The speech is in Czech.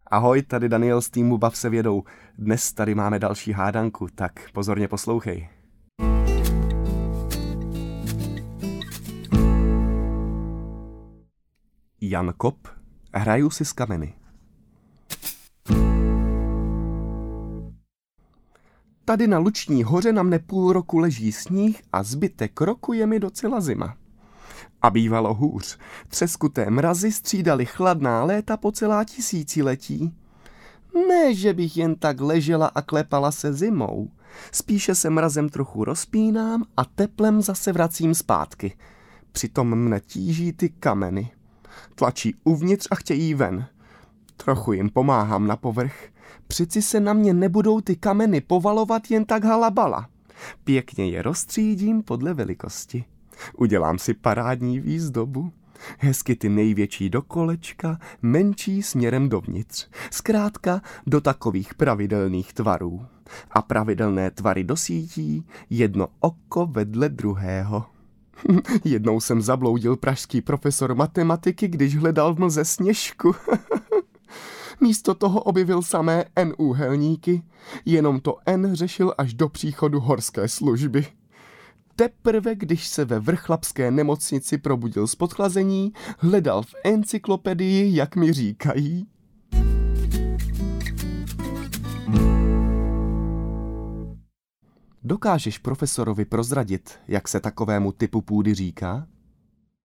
Ahoj, tady Daniel z týmu Bav se vědou. Dnes tady máme další hádanku, tak pozorně poslouchej. Jan Kop, hraju si s kameny. Tady na Luční hoře na mne půl roku leží sníh a zbytek roku je mi docela zima. A bývalo hůř. Třeskuté mrazy střídaly chladná léta po celá tisíciletí. Ne, že bych jen tak ležela a klepala se zimou. Spíše se mrazem trochu rozpínám a teplem zase vracím zpátky. Přitom mne tíží ty kameny. Tlačí uvnitř a chtějí ven. Trochu jim pomáhám na povrch. Přeci se na mě nebudou ty kameny povalovat jen tak halabala. Pěkně je rozstřídím podle velikosti. Udělám si parádní výzdobu. Hezky ty největší do kolečka, menší směrem dovnitř. Zkrátka do takových pravidelných tvarů. A pravidelné tvary do sítí, jedno oko vedle druhého. Jednou jsem zabloudil pražský profesor matematiky, když hledal v mlze Sněžku. Místo toho objevil samé N-úhelníky. Jenom to N řešil až do příchodu horské služby. Teprve, když se ve vrchlabské nemocnici probudil z podchlazení, hledal v encyklopedii, jak mi říkají. Dokážeš profesorovi prozradit, jak se takovému typu půdy říká?